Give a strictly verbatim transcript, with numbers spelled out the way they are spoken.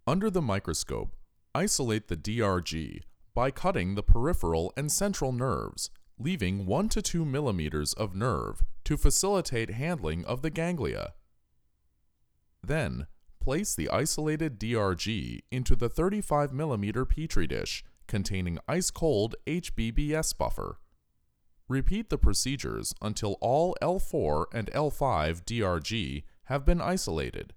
Under the microscope, isolate the D R G by cutting the peripheral and central nerves, leaving one to two millimeters of nerve to facilitate handling of the ganglia. Then, place the isolated D R G into the thirty-five millimeter Petri dish containing ice-cold H B b S buffer. Repeat the procedures until all L four and L five D R G have been isolated.